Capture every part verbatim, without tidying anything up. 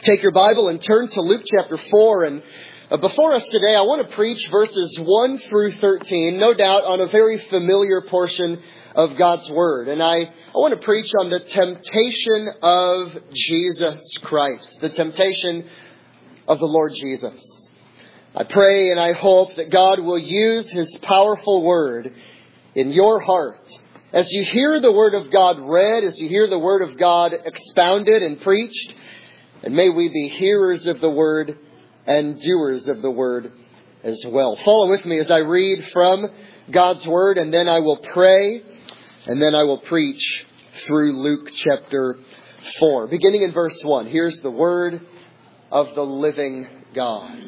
Take your Bible and turn to Luke chapter four. And uh, before us today, I want to preach verses one through thirteen, no doubt on a very familiar portion of God's Word. And I, I want to preach on the temptation of Jesus Christ, the temptation of the Lord Jesus. I pray and I hope that God will use His powerful Word in your heart. As you hear the Word of God read, as you hear the Word of God expounded and preached, and may we be hearers of the Word and doers of the Word as well. Follow with me as I read from God's Word, and then I will pray, and then I will preach through Luke chapter four. Beginning in verse one, here's the Word of the living God.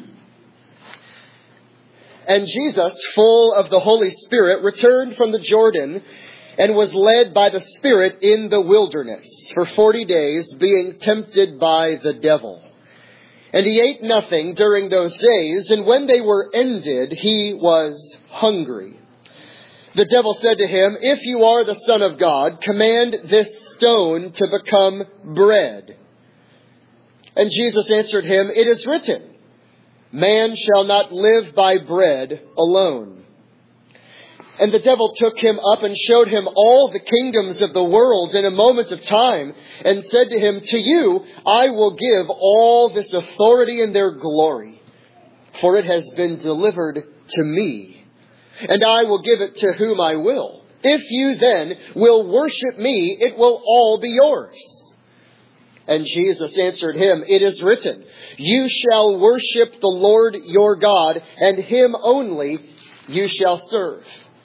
And Jesus, full of the Holy Spirit, returned from the Jordan and was led by the Spirit in the wilderness for forty days, being tempted by the devil. And he ate nothing during those days, and when they were ended, he was hungry. The devil said to him, "If you are the Son of God, command this stone to become bread." And Jesus answered him, "It is written, man shall not live by bread alone." And the devil took him up and showed him all the kingdoms of the world in a moment of time, and said to him, "To you I will give all this authority and their glory, for it has been delivered to me, and I will give it to whom I will. If you then will worship me, it will all be yours." And Jesus answered him, "It is written, you shall worship the Lord your God, and him only you shall serve."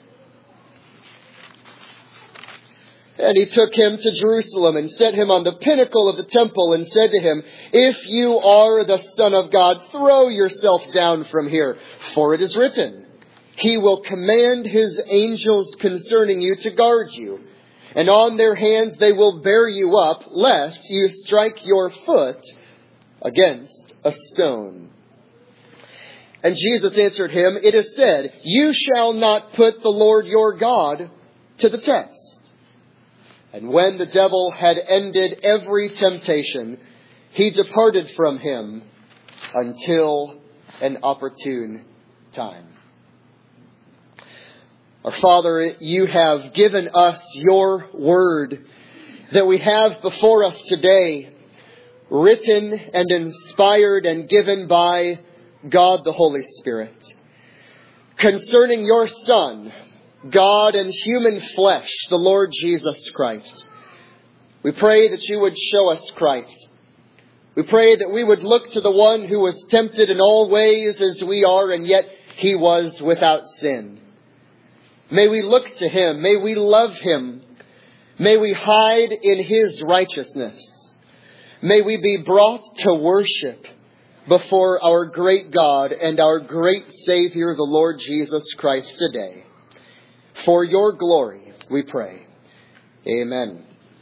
And he took him to Jerusalem and set him on the pinnacle of the temple and said to him, "If you are the Son of God, throw yourself down from here. For it is written, he will command his angels concerning you to guard you. And on their hands they will bear you up, lest you strike your foot against a stone." And Jesus answered him, "It is said, you shall not put the Lord your God to the test." And when the devil had ended every temptation, he departed from him until an opportune time. Our Father, you have given us your word that we have before us today, written and inspired and given by God the Holy Spirit, concerning your Son, God and human flesh, the Lord Jesus Christ. We pray that you would show us Christ. We pray that we would look to the one who was tempted in all ways as we are, and yet he was without sin. May we look to him. May we love him. May we hide in his righteousness. May we be brought to worship before our great God and our great Savior, the Lord Jesus Christ, today. For your glory, we pray. Amen.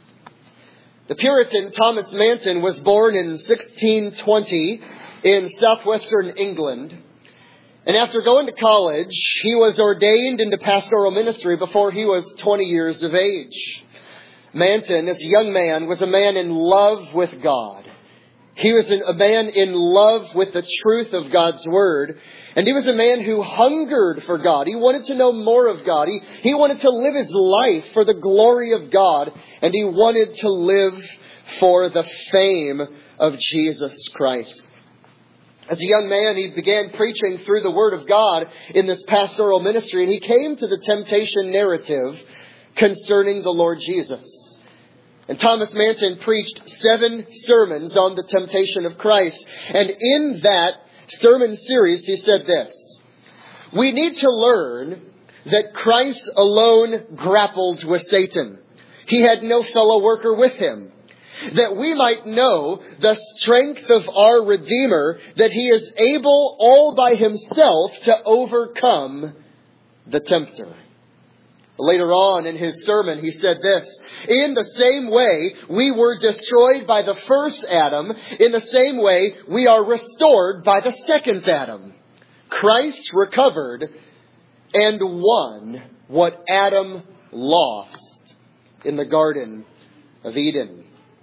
The Puritan Thomas Manton was born in sixteen twenty in southwestern England. And after going to college, he was ordained into pastoral ministry before he was twenty years of age. Manton, as a young man, was a man in love with God. He was a man in love with the truth of God's Word. And he was a man who hungered for God. He wanted to know more of God. He, he wanted to live his life for the glory of God. And he wanted to live for the fame of Jesus Christ. As a young man, he began preaching through the Word of God in this pastoral ministry. And he came to the temptation narrative concerning the Lord Jesus. And Thomas Manton preached seven sermons on the temptation of Christ. And in that sermon series, he said this: "We need to learn that Christ alone grappled with Satan. He had no fellow worker with him. That we might know the strength of our Redeemer, that he is able all by himself to overcome the tempter." Later on in his sermon, he said this: "In the same way we were destroyed by the first Adam, in the same way we are restored by the second Adam. Christ recovered and won what Adam lost in the Garden of Eden."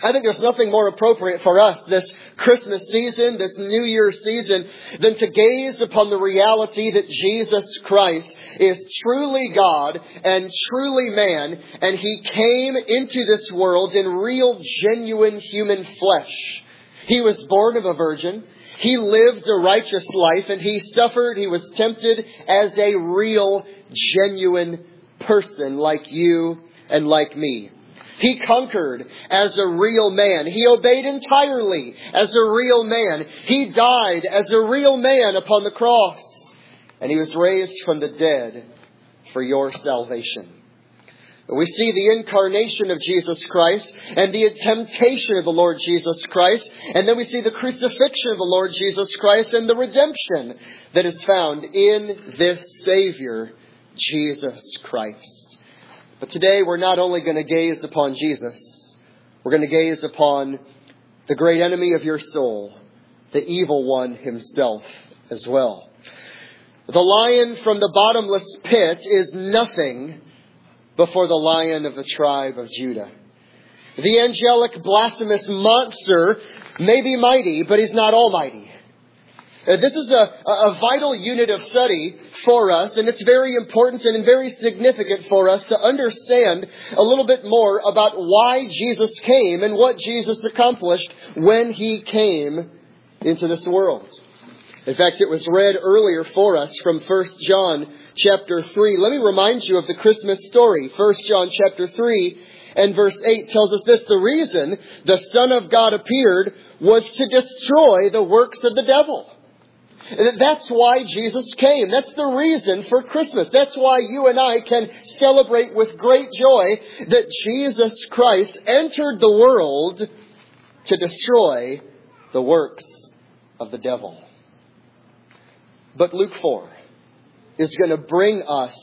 I think there's nothing more appropriate for us this Christmas season, this New Year season, than to gaze upon the reality that Jesus Christ is truly God and truly man, and He came into this world in real, genuine human flesh. He was born of a virgin. He lived a righteous life, and He suffered. He was tempted as a real, genuine person like you and like me. He conquered as a real man. He obeyed entirely as a real man. He died as a real man upon the cross. And He was raised from the dead for your salvation. We see the incarnation of Jesus Christ and the temptation of the Lord Jesus Christ. And then we see the crucifixion of the Lord Jesus Christ and the redemption that is found in this Savior, Jesus Christ. But today we're not only going to gaze upon Jesus, we're going to gaze upon the great enemy of your soul, the evil one himself as well. The lion from the bottomless pit is nothing before the Lion of the tribe of Judah. The angelic blasphemous monster may be mighty, but he's not almighty. Uh, this is a, a vital unit of study for us, and it's very important and very significant for us to understand a little bit more about why Jesus came and what Jesus accomplished when He came into this world. In fact, it was read earlier for us from First John chapter three. Let me remind you of the Christmas story. First John chapter three and verse eight tells us this: the reason the Son of God appeared was to destroy the works of the devil. That's why Jesus came. That's the reason for Christmas. That's why you and I can celebrate with great joy that Jesus Christ entered the world to destroy the works of the devil. But Luke four is going to bring us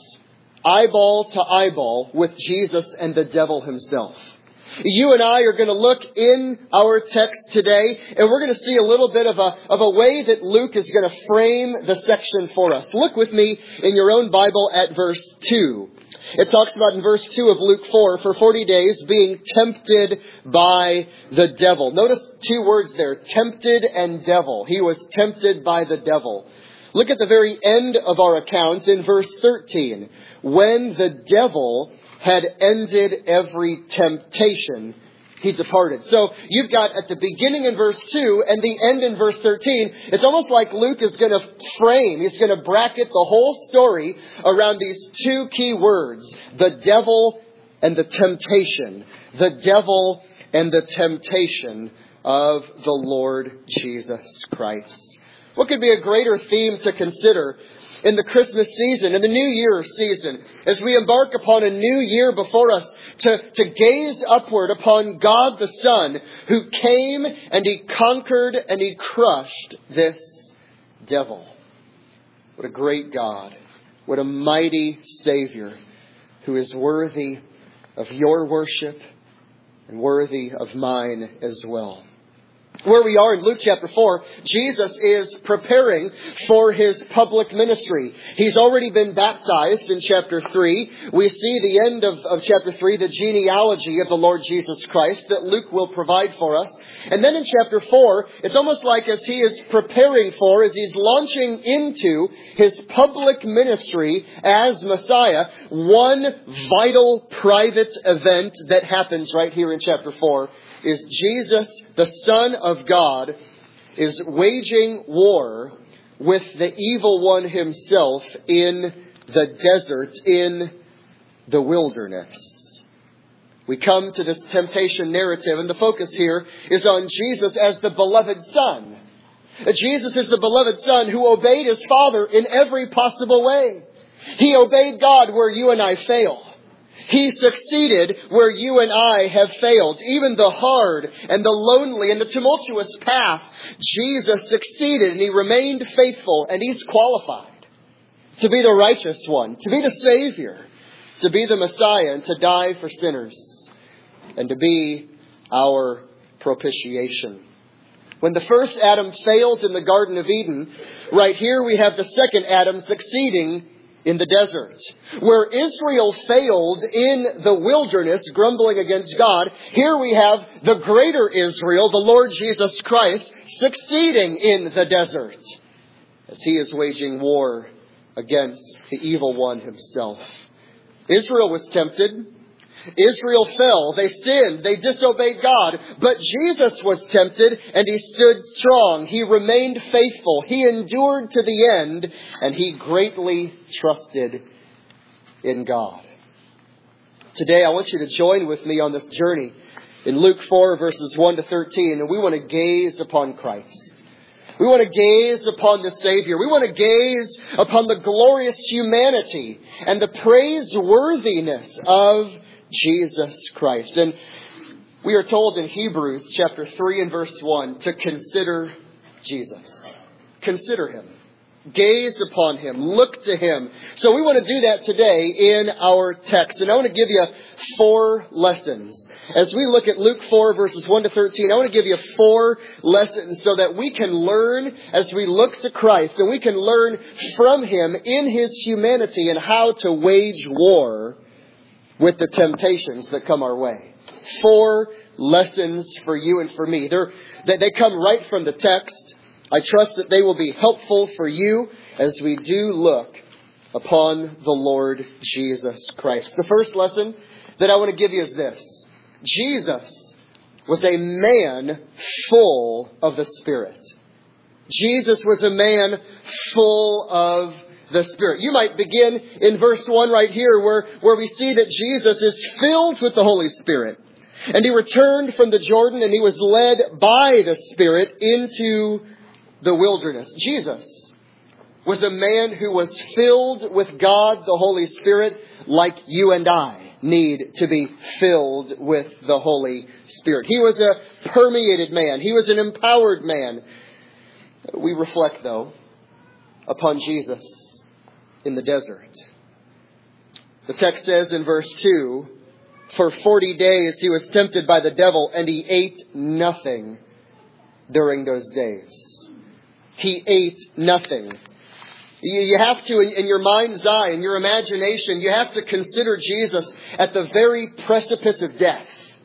eyeball to eyeball with Jesus and the devil himself. You and I are going to look in our text today, and we're going to see a little bit of a, of a way that Luke is going to frame the section for us. Look with me in your own Bible at verse two. It talks about in verse two of Luke four, for forty days being tempted by the devil. Notice two words there, tempted and devil. He was tempted by the devil. Look at the very end of our account in verse thirteen. When the devil had ended every temptation, he departed. So you've got at the beginning in verse two and the end in verse thirteen, it's almost like Luke is going to frame, he's going to bracket the whole story around these two key words, the devil and the temptation. The devil and the temptation of the Lord Jesus Christ. What could be a greater theme to consider in the Christmas season, in the New Year season, as we embark upon a new year before us, to, to gaze upward upon God the Son, who came and He conquered and He crushed this devil. What a great God. What a mighty Savior who is worthy of your worship and worthy of mine as well. Where we are in Luke chapter four, Jesus is preparing for His public ministry. He's already been baptized in chapter three. We see the end of, of chapter three, the genealogy of the Lord Jesus Christ that Luke will provide for us. And then in chapter four, it's almost like as he is preparing for, as he's launching into His public ministry as Messiah, one vital private event that happens right here in chapter four is Jesus, the Son of God, is waging war with the evil one himself in the desert, in the wilderness. We come to this temptation narrative, and the focus here is on Jesus as the beloved Son. Jesus is the beloved Son who obeyed His Father in every possible way. He obeyed God where you and I fail. He succeeded where you and I have failed. Even the hard and the lonely and the tumultuous path, Jesus succeeded and He remained faithful, and He's qualified to be the righteous one, to be the Savior, to be the Messiah, and to die for sinners, and to be our propitiation. When the first Adam failed in the Garden of Eden, right here we have the second Adam succeeding in the desert. Where Israel failed in the wilderness, grumbling against God, here we have the greater Israel, the Lord Jesus Christ, succeeding in the desert as He is waging war against the evil one himself. Israel was tempted. Israel fell. They sinned. They disobeyed God. But Jesus was tempted and He stood strong. He remained faithful. He endured to the end, and He greatly trusted in God. Today I want you to join with me on this journey in Luke four verses one to thirteen, and we want to gaze upon Christ. We want to gaze upon the Savior. We want to gaze upon the glorious humanity and the praiseworthiness of Jesus Christ. And we are told in Hebrews chapter three and verse one to consider Jesus. Consider Him. Gaze upon Him. Look to Him. So we want to do that today in our text. And I want to give you four lessons. As we look at Luke four verses one to thirteen, I want to give you four lessons so that we can learn as we look to Christ, and we can learn from Him in His humanity and how to wage war with the temptations that come our way. Four lessons for you and for me. They're, they come right from the text. I trust that they will be helpful for you as we do look upon the Lord Jesus Christ. The first lesson that I want to give you is this. Jesus was a man full of the Spirit. Jesus was a man full of the Spirit. You might begin in verse one right here where, where we see that Jesus is filled with the Holy Spirit. And He returned from the Jordan and He was led by the Spirit into the wilderness. Jesus was a man who was filled with God, the Holy Spirit, like you and I need to be filled with the Holy Spirit. He was a permeated man. He was an empowered man. We reflect, though, upon Jesus in the desert. The text says in verse two, for forty days He was tempted by the devil, and He ate nothing during those days. He ate nothing. You have to, in your mind's eye, in your imagination, you have to consider Jesus at the very precipice of death.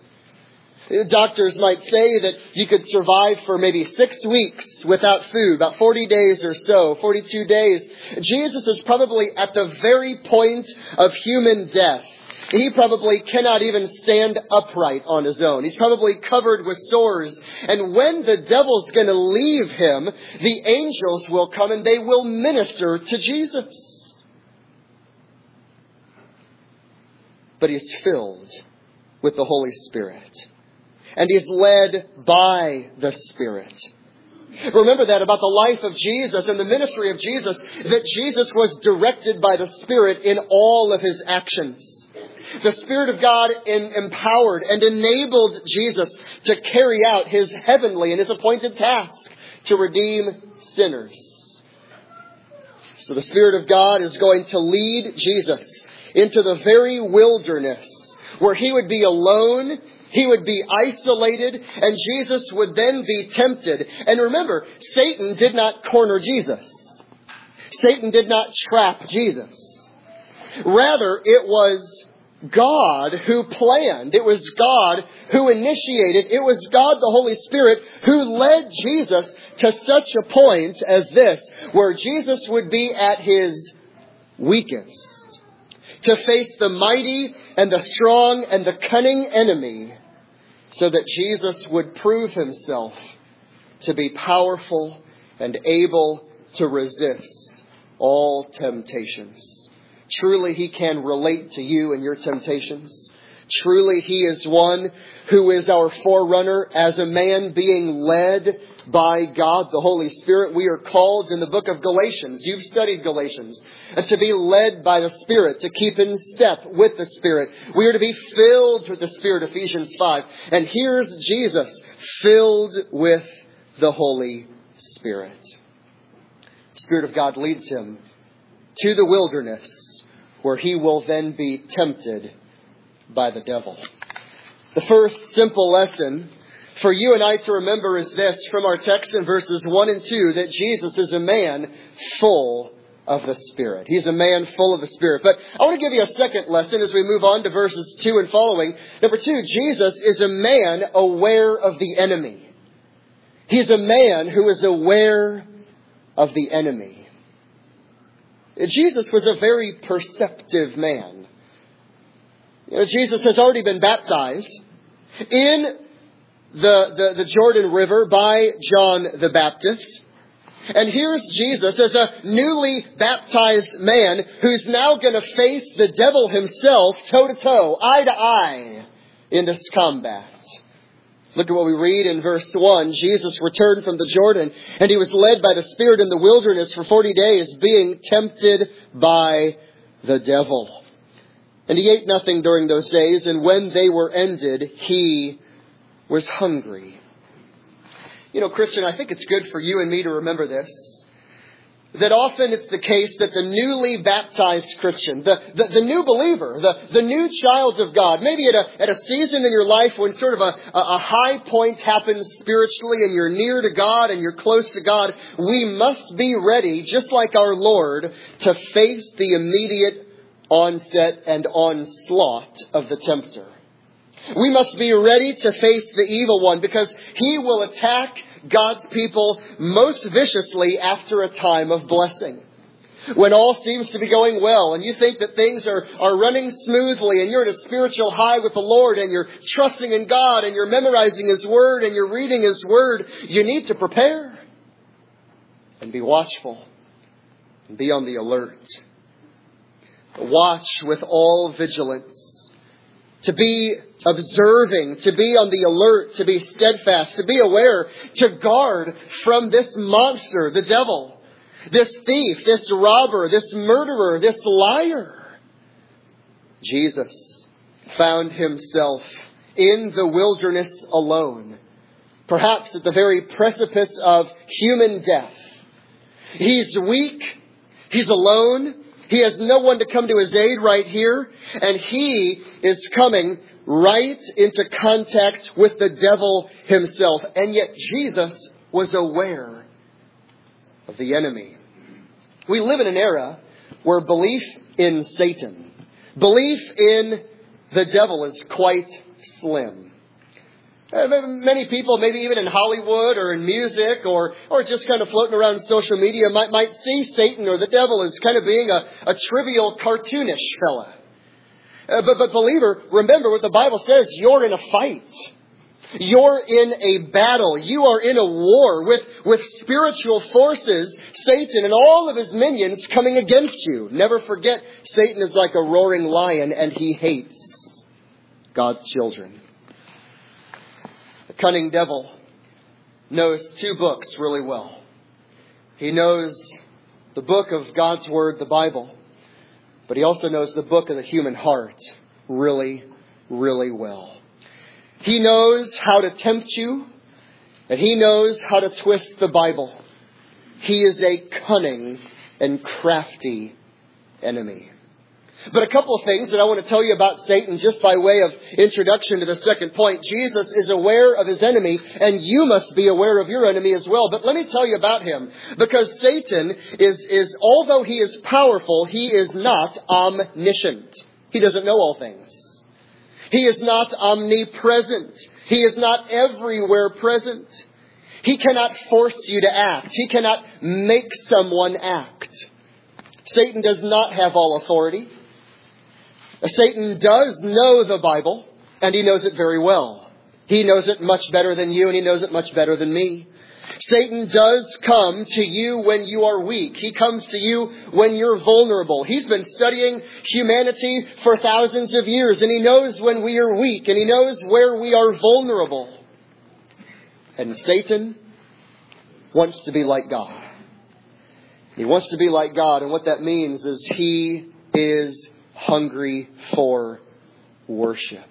Doctors might say that you could survive for maybe six weeks without food, about forty days or so, forty-two days. Jesus is probably at the very point of human death. He probably cannot even stand upright on his own. He's probably covered with sores. And when the devil's going to leave him, the angels will come and they will minister to Jesus. But He's filled with the Holy Spirit. And He's led by the Spirit. Remember that about the life of Jesus and the ministry of Jesus, that Jesus was directed by the Spirit in all of His actions. The Spirit of God in, empowered and enabled Jesus to carry out His heavenly and His appointed task to redeem sinners. So the Spirit of God is going to lead Jesus into the very wilderness where He would be alone, He would be isolated, and Jesus would then be tempted. And remember, Satan did not corner Jesus. Satan did not trap Jesus. Rather, it was God who planned. It was God who initiated. It was God, the Holy Spirit, who led Jesus to such a point as this, where Jesus would be at His weakest, to face the mighty and the strong and the cunning enemy, so that Jesus would prove Himself to be powerful and able to resist all temptations. Truly, He can relate to you and your temptations. Truly, He is one who is our forerunner as a man being led by God, the Holy Spirit. We are called in the book of Galatians. You've studied Galatians. And to be led by the Spirit, to keep in step with the Spirit. We are to be filled with the Spirit, Ephesians five. And here's Jesus filled with the Holy Spirit. The Spirit of God leads Him to the wilderness, where He will then be tempted by the devil. The first simple lesson for you and I to remember is this from our text in verses one and two, that Jesus is a man full of the Spirit. He's a man full of the Spirit. But I want to give you a second lesson as we move on to verses two and following. Number two, Jesus is a man aware of the enemy. He's a man who is aware of the enemy. Jesus was a very perceptive man. You know, Jesus has already been baptized in the, the, the Jordan River by John the Baptist. And here's Jesus as a newly baptized man who's now going to face the devil himself toe to toe, eye to eye in this combat. Look at what we read in verse one. Jesus returned from the Jordan, and he was led by the Spirit in the wilderness for forty days, being tempted by the devil. And he ate nothing during those days, and when they were ended, he was hungry. You know, Christian, I think it's good for you and me to remember this. That often it's the case that the newly baptized Christian, the, the, the new believer, the, the new child of God, maybe at a, at a season in your life when sort of a, a high point happens spiritually and you're near to God and you're close to God, we must be ready, just like our Lord, to face the immediate onset and onslaught of the tempter. We must be ready to face the evil one because he will attack God's people most viciously after a time of blessing. When all seems to be going well and you think that things are, are running smoothly and you're at a spiritual high with the Lord and you're trusting in God and you're memorizing His Word and you're reading His Word, you need to prepare and be watchful and be on the alert. Watch with all vigilance. To be observing, to be on the alert, to be steadfast, to be aware, to guard from this monster, the devil, this thief, this robber, this murderer, this liar. Jesus found himself in the wilderness alone, perhaps at the very precipice of human death. He's weak, he's alone. He has no one to come to his aid right here. And he is coming right into contact with the devil himself. And yet Jesus was aware of the enemy. We live in an era where belief in Satan, belief in the devil is quite slim. Many people, maybe even in Hollywood or in music or or just kind of floating around social media, might might see Satan or the devil as kind of being a, a trivial, cartoonish fella. Uh, but, but believer, remember what the Bible says. You're in a fight. You're in a battle. You are in a war with, with spiritual forces, Satan and all of his minions coming against you. Never forget, Satan is like a roaring lion and he hates God's children. The cunning devil knows two books really well. He knows the book of God's Word, the Bible, but he also knows the book of the human heart really, really well. He knows how to tempt you, and he knows how to twist the Bible. He is a cunning and crafty enemy. But a couple of things that I want to tell you about Satan just by way of introduction to the second point. Jesus is aware of his enemy, and you must be aware of your enemy as well. But let me tell you about him. Because Satan is, is although he is powerful, he is not omniscient. He doesn't know all things. He is not omnipresent. He is not everywhere present. He cannot force you to act. He cannot make someone act. Satan does not have all authority. Satan does know the Bible, and he knows it very well. He knows it much better than you, and he knows it much better than me. Satan does come to you when you are weak. He comes to you when you're vulnerable. He's been studying humanity for thousands of years, and he knows when we are weak, and he knows where we are vulnerable. And Satan wants to be like God. He wants to be like God, and what that means is he is hungry for worship.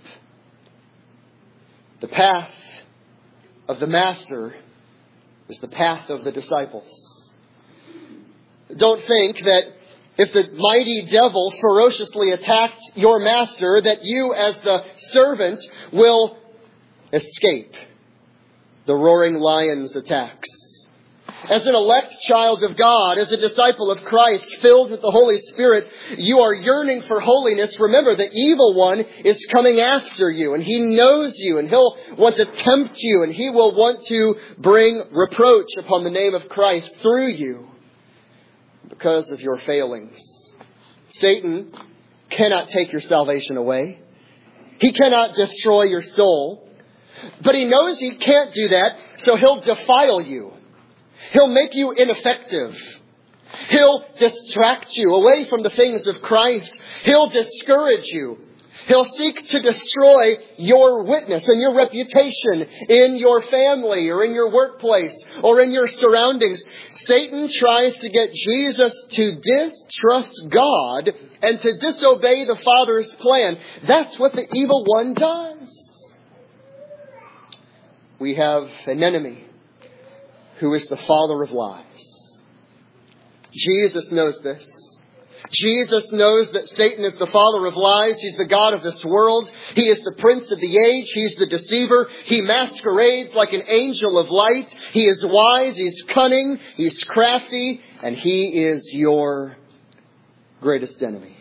The path of the Master is the path of the disciples. Don't think that if the mighty devil ferociously attacked your Master, that you as the servant will escape the roaring lion's attacks. As an elect child of God, as a disciple of Christ, filled with the Holy Spirit, you are yearning for holiness. Remember, the evil one is coming after you, and he knows you, and he'll want to tempt you, and he will want to bring reproach upon the name of Christ through you because of your failings. Satan cannot take your salvation away. He cannot destroy your soul. But he knows he can't do that, so he'll defile you. He'll make you ineffective. He'll distract you away from the things of Christ. He'll discourage you. He'll seek to destroy your witness and your reputation in your family or in your workplace or in your surroundings. Satan tries to get Jesus to distrust God and to disobey the Father's plan. That's what the evil one does. We have an enemy who is the father of lies. Jesus knows this. Jesus knows that Satan is the father of lies. He's the god of this world. He is the prince of the age. He's the deceiver. He masquerades like an angel of light. He is wise. He's cunning. He's crafty. And he is your greatest enemy.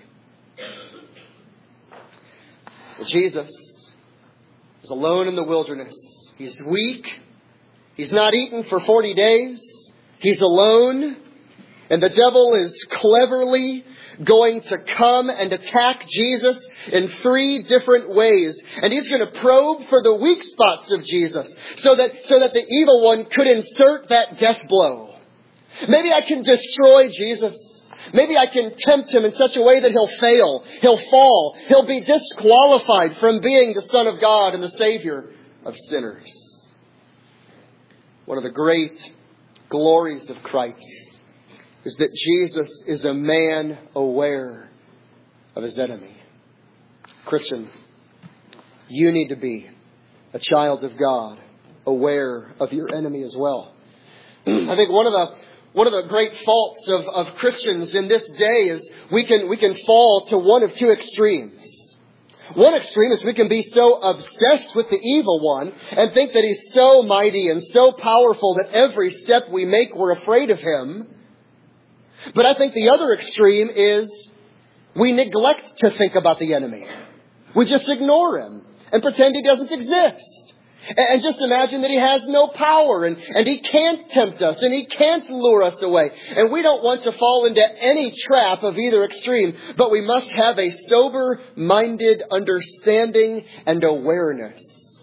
But Jesus is alone in the wilderness. He's weak. He's not eaten for forty days. He's alone. And the devil is cleverly going to come and attack Jesus in three different ways. And he's going to probe for the weak spots of Jesus so that, so that the evil one could insert that death blow. Maybe I can destroy Jesus. Maybe I can tempt him in such a way that he'll fail. He'll fall. He'll be disqualified from being the Son of God and the Savior of sinners. One of the great glories of Christ is that Jesus is a man aware of his enemy. Christian, you need to be a child of God, aware of your enemy as well. I think one of the one of the great faults of, of Christians in this day is we can we can fall to one of two extremes. One extreme is we can be so obsessed with the evil one and think that he's so mighty and so powerful that every step we make we're afraid of him. But I think the other extreme is we neglect to think about the enemy. We just ignore him and pretend he doesn't exist. And just imagine that he has no power and, and he can't tempt us and he can't lure us away. And we don't want to fall into any trap of either extreme, but we must have a sober-minded understanding and awareness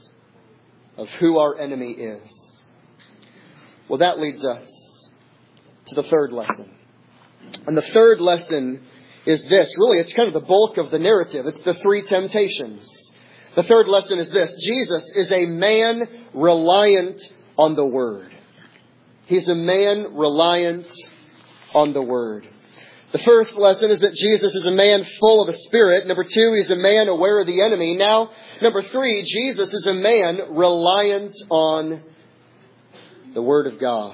of who our enemy is. Well, that leads us to the third lesson. And the third lesson is this. Really, it's kind of the bulk of the narrative. It's the three temptations. The third lesson is this. Jesus is a man reliant on the Word. He's a man reliant on the Word. The first lesson is that Jesus is a man full of the Spirit. Number two, he's a man aware of the enemy. Now, number three, Jesus is a man reliant on the Word of God.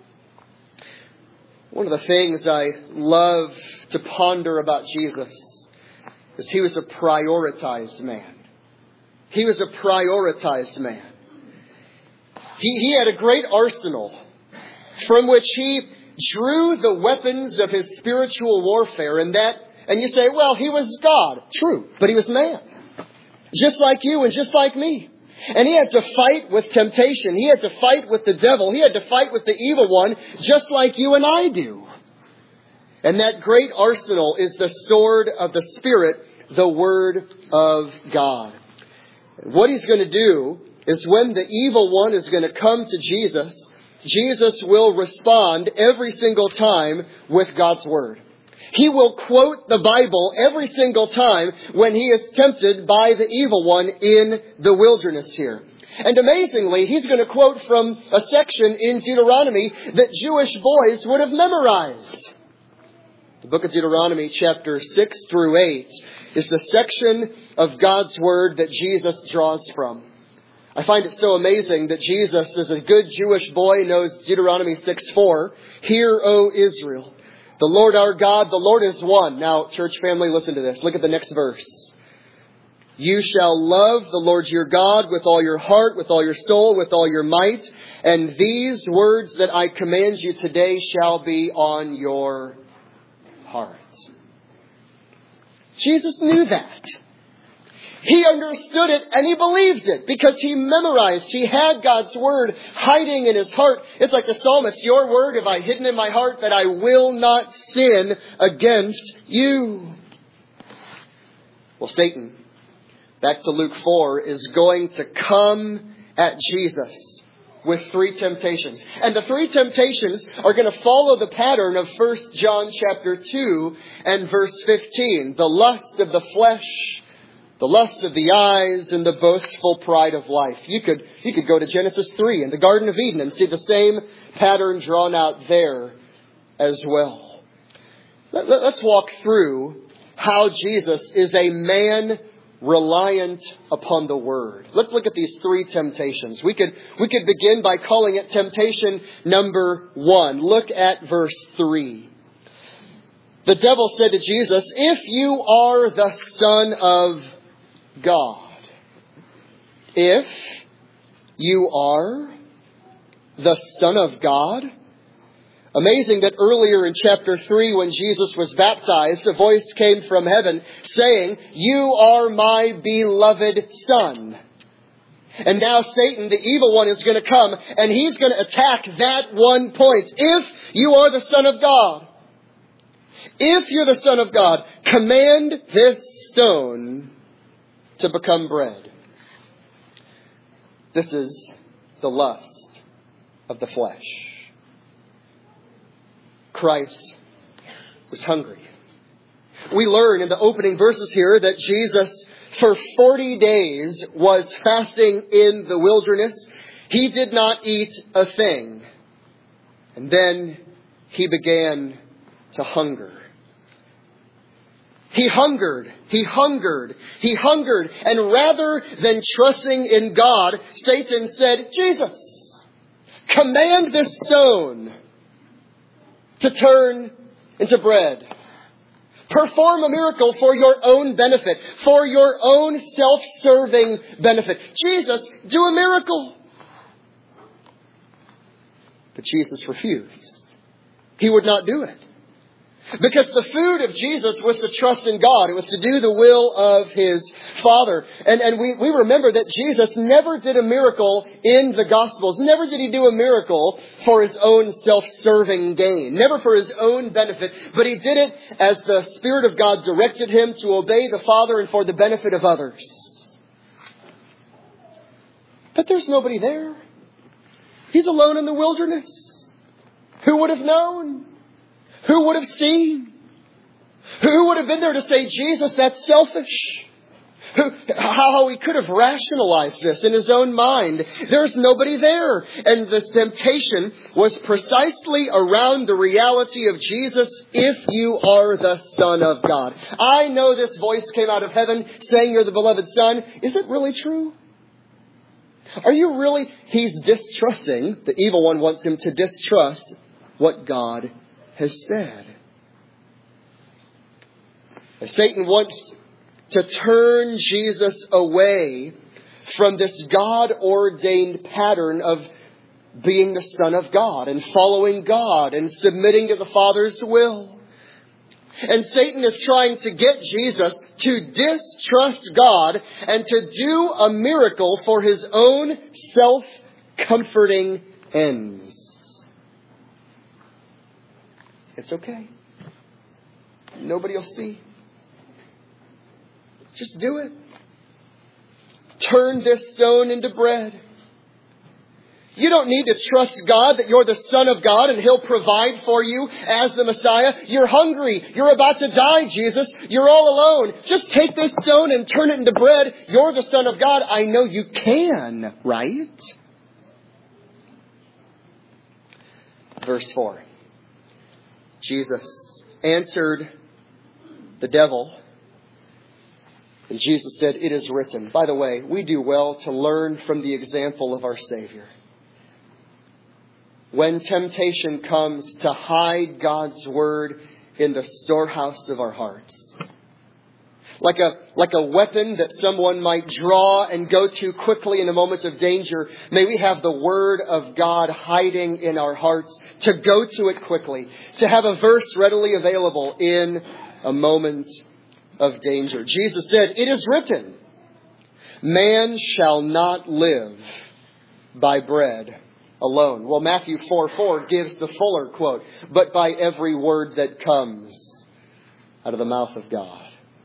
One of the things I love to ponder about Jesus is he was a prioritized man. He was a prioritized man. He, he had a great arsenal from which he drew the weapons of his spiritual warfare. And that, and you say, well, he was God. True. But he was man. Just like you and just like me. And he had to fight with temptation. He had to fight with the devil. He had to fight with the evil one just like you and I do. And that great arsenal is the sword of the Spirit, the Word of God. What he's going to do is when the evil one is going to come to Jesus, Jesus will respond every single time with God's Word. He will quote the Bible every single time when he is tempted by the evil one in the wilderness here. And amazingly, he's going to quote from a section in Deuteronomy that Jewish boys would have memorized. The book of Deuteronomy, chapter six through eight, is the section of God's Word that Jesus draws from. I find it so amazing that Jesus, as a good Jewish boy, knows Deuteronomy six four. Hear, O Israel, the Lord our God, the Lord is one. Now, church family, listen to this. Look at the next verse. You shall love the Lord your God with all your heart, with all your soul, with all your might. And these words that I command you today shall be on your heart. Jesus knew that. He understood it and he believed it because he memorized. He had God's word hiding in his heart. It's like the psalmist, your word have I hidden in my heart that I will not sin against you. Well, Satan, back to Luke four, is going to come at Jesus with three temptations. And the three temptations are going to follow the pattern of First John chapter two and verse fifteen. The lust of the flesh, the lust of the eyes, and the boastful pride of life. You could, you could go to Genesis three in the Garden of Eden and see the same pattern drawn out there as well. Let, let's walk through how Jesus is a man reliant upon the Word. Let's look at these three temptations. We could, we could begin by calling it temptation number one. Look at verse three. The devil said to Jesus, if you are the Son of God, if you are the Son of God. Amazing that earlier in chapter three, when Jesus was baptized, a voice came from heaven saying, you are my beloved Son. And now Satan, the evil one, is going to come and he's going to attack that one point. If you are the Son of God, if you're the Son of God, command this stone to become bread. This is the lust of the flesh. Christ was hungry. We learn in the opening verses here that Jesus for forty days was fasting in the wilderness. He did not eat a thing. And then he began to hunger. He hungered, he hungered, he hungered. And rather than trusting in God, Satan said, Jesus, command this stone to turn into bread. Perform a miracle for your own benefit, for your own self-serving benefit. Jesus, do a miracle. But Jesus refused. He would not do it. Because the food of Jesus was to trust in God. It was to do the will of His Father. And, and we, we remember that Jesus never did a miracle in the Gospels. Never did He do a miracle for His own self-serving gain. Never for His own benefit. But He did it as the Spirit of God directed Him to obey the Father and for the benefit of others. But there's nobody there. He's alone in the wilderness. Who would have known? Who would have seen? Who would have been there to say, Jesus, that's selfish? Who, how he could have rationalized this in his own mind. There's nobody there. And the temptation was precisely around the reality of Jesus, if you are the Son of God. I know this voice came out of heaven saying you're the beloved Son. Is it really true? Are you really? He's distrusting. The evil one wants him to distrust what God has said. Satan wants to turn Jesus away from this God-ordained pattern of being the Son of God and following God and submitting to the Father's will. And Satan is trying to get Jesus to distrust God and to do a miracle for his own self-comforting ends. It's okay. Nobody will see. Just do it. Turn this stone into bread. You don't need to trust God that you're the Son of God and He'll provide for you as the Messiah. You're hungry. You're about to die, Jesus. You're all alone. Just take this stone and turn it into bread. You're the Son of God. I know you can, right? Verse four. Jesus answered the devil, and Jesus said, it is written. By the way, we do well to learn from the example of our Savior. When temptation comes, to hide God's word in the storehouse of our hearts. like a, like a weapon that someone might draw and go to quickly in a moment of danger. May we have the Word of God hiding in our hearts to go to it quickly, to have a verse readily available in a moment of danger. Jesus said, "It is written, man shall not live by bread alone." Well, Matthew four four gives the fuller quote, "But by every word that comes out of the mouth of God."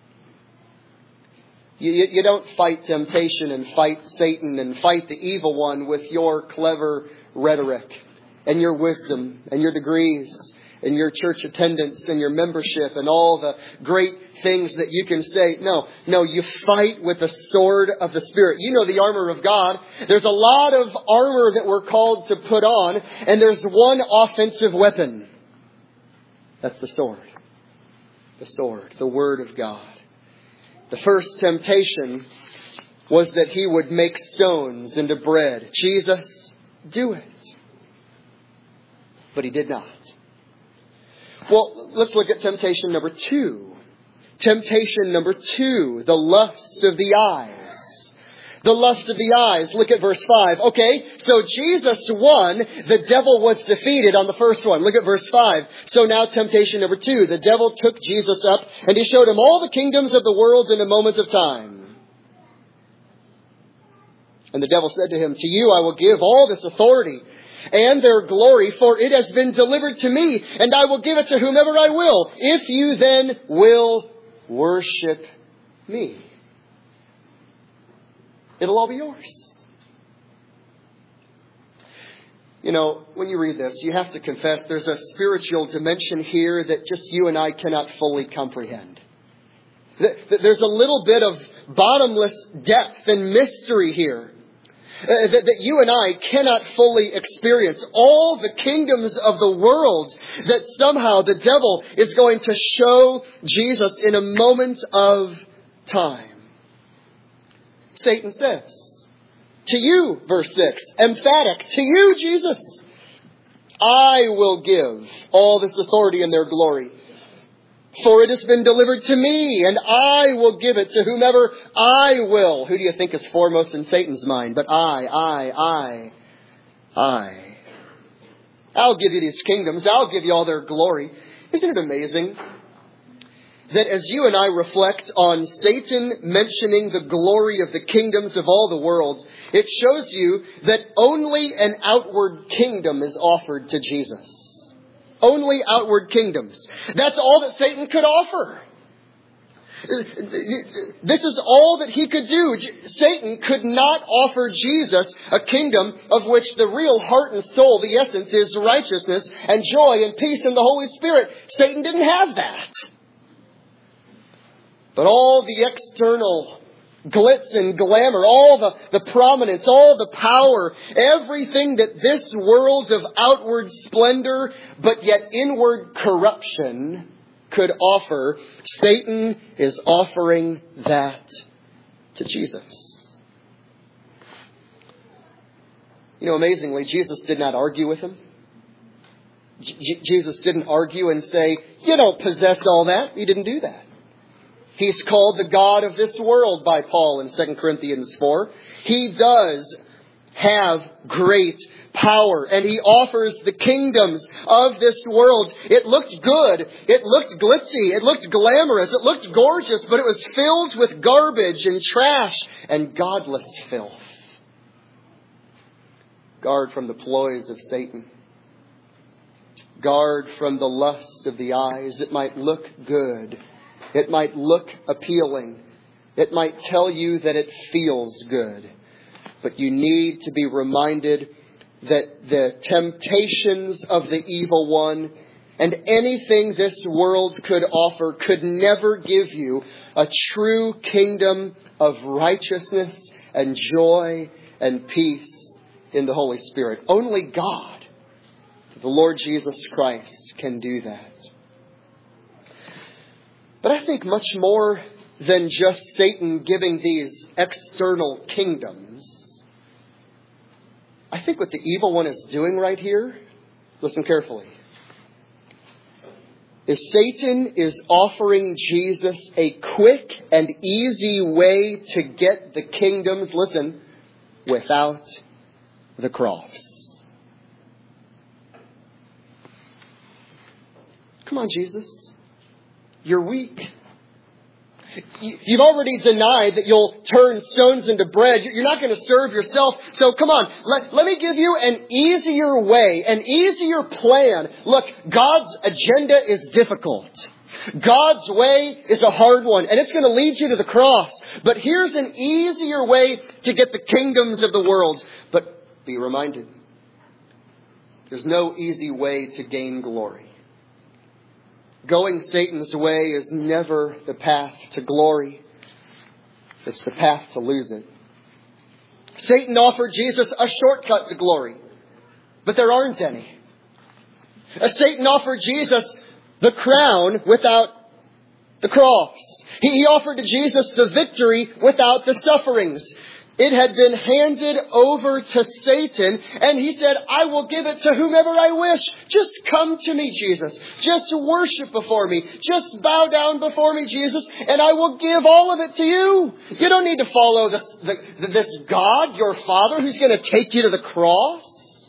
You, you, you don't fight temptation and fight Satan and fight the evil one with your clever rhetoric and your wisdom and your degrees and your church attendance and your membership and all the great things that you can say. No, no, you fight with the sword of the Spirit. You know the armor of God. There's a lot of armor that we're called to put on, and there's one offensive weapon. That's the sword. The sword, the Word of God. The first temptation was that he would make stones into bread. Jesus, do it. But he did not. Well, let's look at temptation number two. Temptation number two, the lust of the eyes. The lust of the eyes. Look at verse five. Okay, so Jesus won. The devil was defeated on the first one. Look at verse five. So now temptation number two. The devil took Jesus up and he showed him all the kingdoms of the world in a moment of time. And the devil said to him, "To you I will give all this authority and their glory, for it has been delivered to me, and I will give it to whomever I will, if you then will worship me." It'll all be yours. You know, when you read this, you have to confess there's a spiritual dimension here that just you and I cannot fully comprehend. There's a little bit of bottomless depth and mystery here Uh, that, that you and I cannot fully experience. All the kingdoms of the world that somehow the devil is going to show Jesus in a moment of time. Satan says, "To you," verse six, emphatic, "to you, Jesus, I will give all this authority and their glory. For it has been delivered to me, and I will give it to whomever I will." Who do you think is foremost in Satan's mind? But I, I, I, I. I'll give you these kingdoms. I'll give you all their glory. Isn't it amazing that as you and I reflect on Satan mentioning the glory of the kingdoms of all the world, it shows you that only an outward kingdom is offered to Jesus. Only outward kingdoms. That's all that Satan could offer. This is all that he could do. Satan could not offer Jesus a kingdom of which the real heart and soul, the essence, is righteousness and joy and peace in the Holy Spirit. Satan didn't have that. But all the external glitz and glamour, all the, the prominence, all the power, everything that this world of outward splendor, but yet inward corruption could offer, Satan is offering that to Jesus. You know, amazingly, Jesus did not argue with him. J- Jesus didn't argue and say, "You don't possess all that." He didn't do that. He's called the God of this world by Paul in Second Corinthians four. He does have great power, and he offers the kingdoms of this world. It looked good. It looked glitzy. It looked glamorous. It looked gorgeous, but it was filled with garbage and trash and godless filth. Guard from the ploys of Satan. Guard from the lust of the eyes. It might look good. It might look appealing. It might tell you that it feels good. But you need to be reminded that the temptations of the evil one and anything this world could offer could never give you a true kingdom of righteousness and joy and peace in the Holy Spirit. Only God, the Lord Jesus Christ, can do that. But I think much more than just Satan giving these external kingdoms, I think what the evil one is doing right here, listen carefully, is Satan is offering Jesus a quick and easy way to get the kingdoms, listen, without the cross. Come on, Jesus. You're weak. You've already denied that you'll turn stones into bread. You're not going to serve yourself. So come on, let, let me give you an easier way, an easier plan. Look, God's agenda is difficult. God's way is a hard one, and it's going to lead you to the cross. But here's an easier way to get the kingdoms of the world. But be reminded, there's no easy way to gain glory. Going Satan's way is never the path to glory. It's the path to lose it. Satan offered Jesus a shortcut to glory, but there aren't any. Satan offered Jesus the crown without the cross. He offered to Jesus the victory without the sufferings. It had been handed over to Satan, and he said, I will give it to whomever I wish. Just come to me, Jesus. Just worship before me. Just bow down before me, Jesus, and I will give all of it to you. You don't need to follow this, the, this God, your Father, who's going to take you to the cross.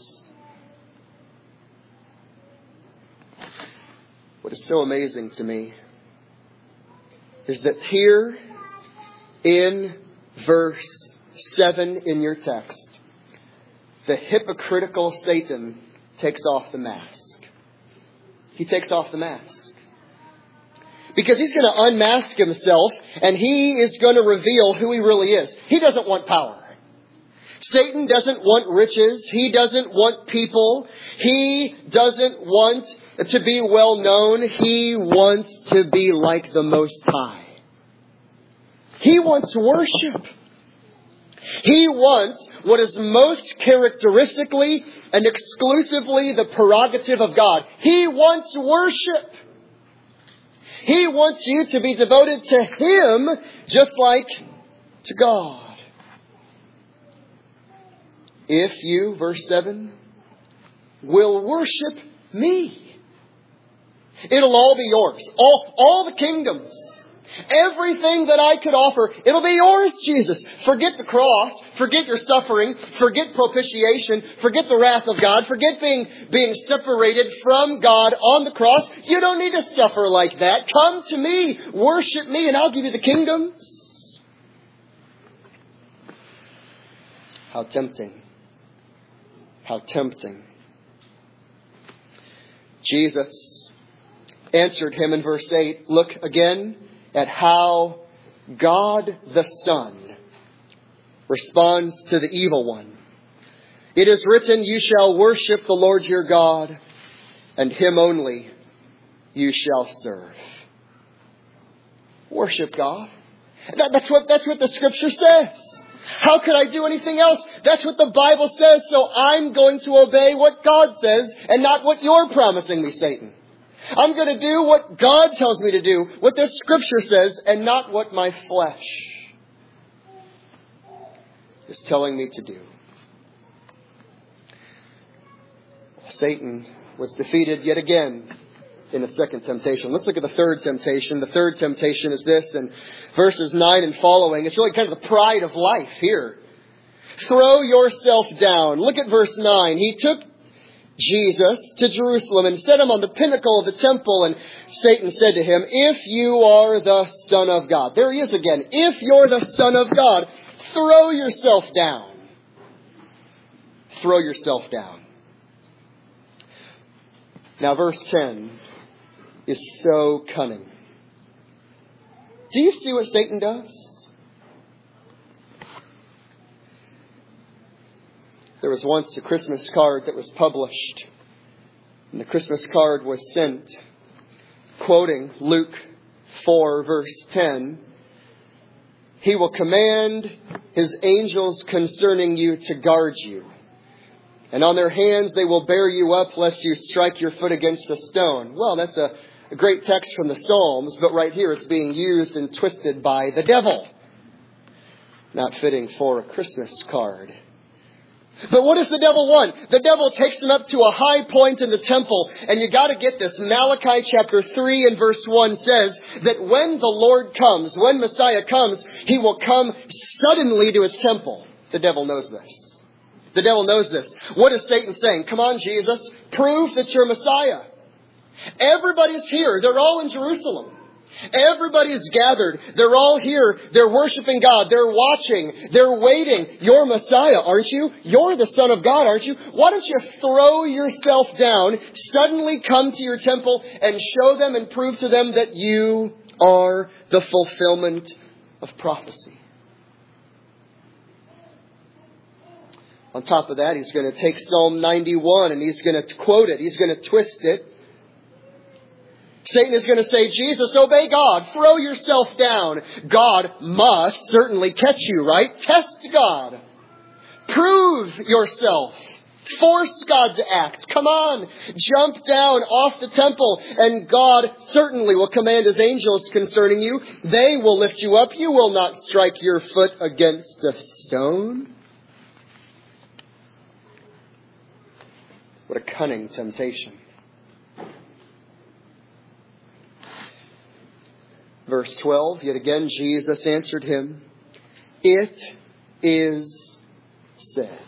What is so amazing to me is that here in verse seven in your text, the hypocritical Satan takes off the mask. He takes off the mask. Because he's going to unmask himself, and he is going to reveal who he really is. He doesn't want power. Satan doesn't want riches. He doesn't want people. He doesn't want to be well known. He wants to be like the Most High. He wants worship. He wants what is most characteristically and exclusively the prerogative of God. He wants worship. He wants you to be devoted to Him just like to God. If you, verse seven, will worship me, it'll all be yours. All, all the kingdoms. Everything that I could offer, it'll be yours, Jesus. Forget the cross. Forget your suffering. Forget propitiation. Forget the wrath of God. Forget being, being separated from God on the cross. You don't need to suffer like that. Come to me. Worship me and I'll give you the kingdoms. How tempting. How tempting. Jesus answered him in verse eight. Look again at how God the Son responds to the evil one. It is written, you shall worship the Lord your God, and Him only you shall serve. Worship God. That, that's what, that's what the Scripture says. How could I do anything else? That's what the Bible says, so I'm going to obey what God says and not what you're promising me, Satan. I'm going to do what God tells me to do, what the Scripture says, and not what my flesh is telling me to do. Satan was defeated yet again in the second temptation. Let's look at the third temptation. The third temptation is this, in verses nine and following. It's really kind of the pride of life here. Throw yourself down. Look at verse nine. He took Jesus to Jerusalem and set him on the pinnacle of the temple. And Satan said to him, if you are the Son of God. There he is again. If you're the Son of God, throw yourself down. Throw yourself down. Now verse ten is so cunning. Do you see what Satan does? There was once a Christmas card that was published, and the Christmas card was sent quoting Luke four verse ten. He will command His angels concerning you to guard you, and on their hands they will bear you up lest you strike your foot against a stone. Well, that's a, a great text from the Psalms, but right here it's being used and twisted by the devil. Not fitting for a Christmas card. But what does the devil want? The devil takes him up to a high point in the temple. And you got to get this. Malachi chapter three and verse one says that when the Lord comes, when Messiah comes, He will come suddenly to His temple. The devil knows this. The devil knows this. What is Satan saying? Come on, Jesus, prove that you're Messiah. Everybody's here. They're all in Jerusalem. Everybody's gathered. They're all here. They're worshiping God. They're watching. They're waiting. You're Messiah, aren't you? You're the Son of God, aren't you? Why don't you throw yourself down, suddenly come to your temple, and show them and prove to them that you are the fulfillment of prophecy? On top of that, he's going to take Psalm ninety-one and he's going to quote it. He's going to twist it. Satan is going to say, Jesus, obey God. Throw yourself down. God must certainly catch you, right? Test God. Prove yourself. Force God to act. Come on. Jump down off the temple. And God certainly will command His angels concerning you. They will lift you up. You will not strike your foot against a stone. What a cunning temptation. Verse twelve, yet again Jesus answered him, it is said.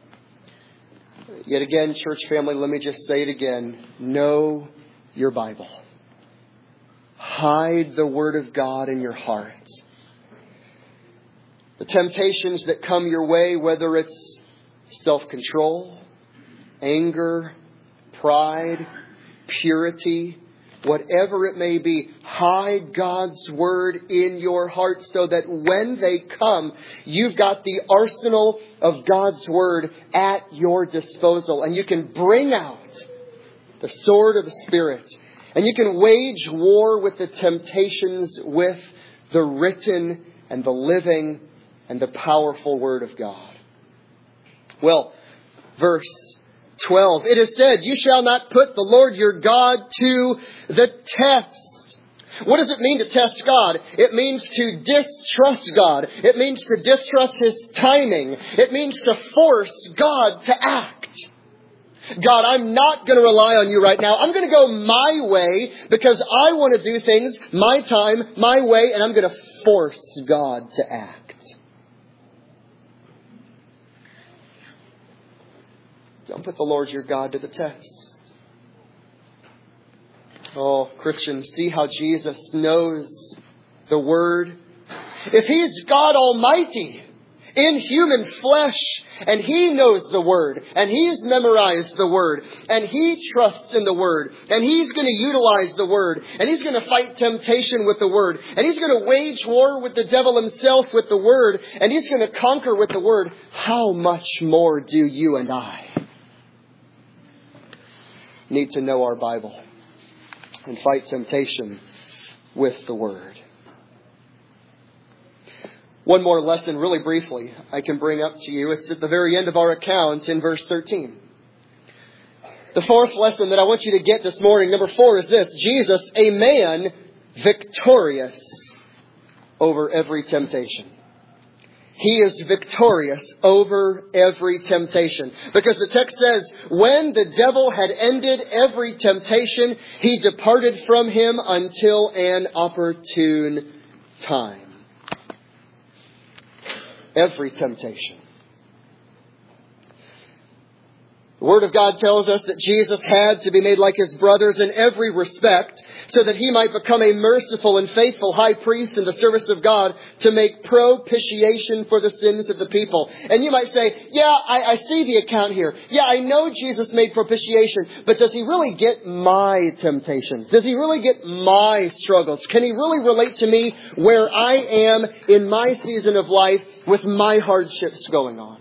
Yet again, church family, let me just say it again. Know your Bible. Hide the Word of God in your heart. The temptations that come your way, whether it's self-control, anger, pride, purity, whatever it may be, hide God's Word in your heart so that when they come, you've got the arsenal of God's Word at your disposal. And you can bring out the sword of the Spirit. And you can wage war with the temptations with the written and the living and the powerful Word of God. Well, verse twelve, it is said, you shall not put the Lord your God to the test. What does it mean to test God? It means to distrust God. It means to distrust His timing. It means to force God to act. God, I'm not going to rely on you right now. I'm going to go my way because I want to do things my time, my way, and I'm going to force God to act. Don't put the Lord your God to the test. Oh, Christians, see how Jesus knows the Word. If He's God Almighty in human flesh, and He knows the Word, and He's memorized the Word, and He trusts in the Word, and He's going to utilize the Word, and He's going to fight temptation with the Word, and He's going to wage war with the devil himself with the Word, and He's going to conquer with the Word, how much more do you and I need to know our Bible and fight temptation with the Word? One more lesson, really briefly, I can bring up to you. It's at the very end of our account in verse thirteen. The fourth lesson that I want you to get this morning, number four, is this. Jesus, a man victorious over every temptation. He is victorious over every temptation. Because the text says, when the devil had ended every temptation, he departed from him until an opportune time. Every temptation. The Word of God tells us that Jesus had to be made like His brothers in every respect so that He might become a merciful and faithful high priest in the service of God to make propitiation for the sins of the people. And you might say, yeah, I, I see the account here. Yeah, I know Jesus made propitiation, but does He really get my temptations? Does He really get my struggles? Can He really relate to me where I am in my season of life with my hardships going on?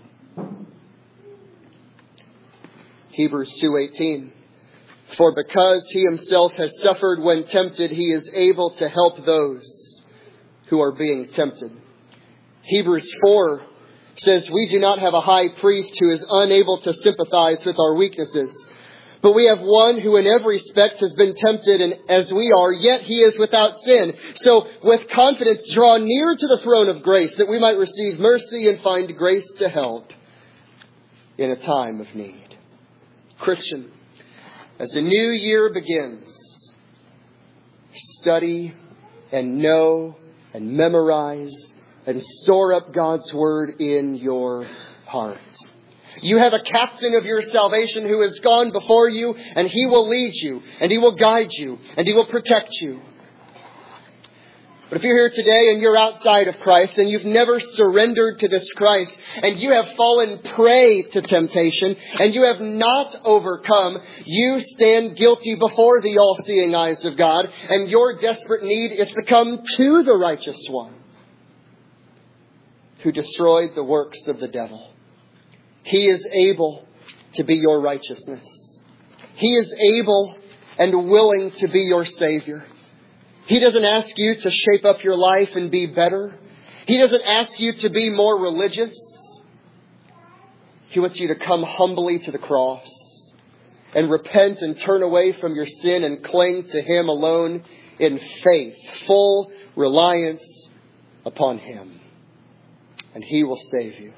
Hebrews two eighteen. For because He Himself has suffered when tempted, He is able to help those who are being tempted. Hebrews four says, we do not have a high priest who is unable to sympathize with our weaknesses, but we have one who in every respect has been tempted and as we are, yet He is without sin. So with confidence draw near to the throne of grace that we might receive mercy and find grace to help in a time of need. Christian, as the new year begins, study and know and memorize and store up God's Word in your heart. You have a captain of your salvation who has gone before you, and He will lead you, and He will guide you, and He will protect you. But if you're here today and you're outside of Christ and you've never surrendered to this Christ and you have fallen prey to temptation and you have not overcome, you stand guilty before the all-seeing eyes of God, and your desperate need is to come to the righteous one who destroyed the works of the devil. He is able to be your righteousness. He is able and willing to be your Savior. He doesn't ask you to shape up your life and be better. He doesn't ask you to be more religious. He wants you to come humbly to the cross and repent and turn away from your sin and cling to Him alone in faith, full reliance upon Him. And He will save you.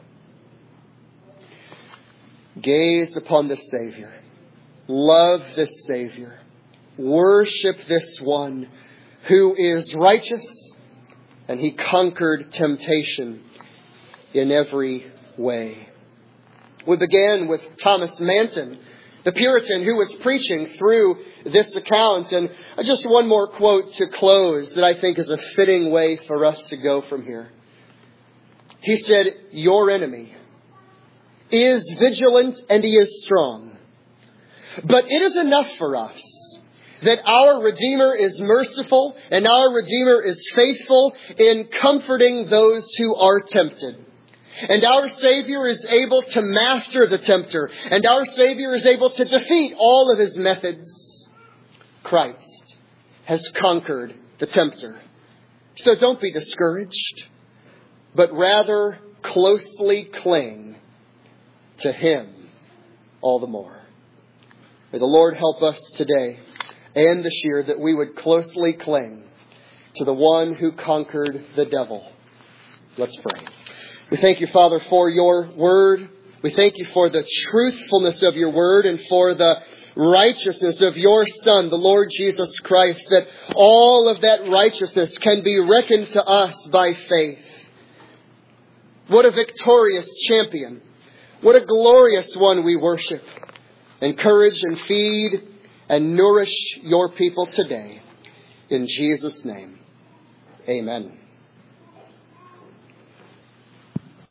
Gaze upon this Savior. Love this Savior. Worship this one who is righteous, and He conquered temptation in every way. We began with Thomas Manton, the Puritan who was preaching through this account. And just one more quote to close that I think is a fitting way for us to go from here. He said, "Your enemy is vigilant and he is strong. But it is enough for us that our Redeemer is merciful and our Redeemer is faithful in comforting those who are tempted. And our Savior is able to master the tempter. And our Savior is able to defeat all of his methods. Christ has conquered the tempter. So don't be discouraged, but rather closely cling to Him all the more." May the Lord help us today and this year that we would closely cling to the one who conquered the devil. Let's pray. We thank you, Father, for your word. We thank you for the truthfulness of your word and for the righteousness of your Son, the Lord Jesus Christ, that all of that righteousness can be reckoned to us by faith. What a victorious champion. What a glorious one we worship. Encourage and feed and nourish your people today. In Jesus' name, amen.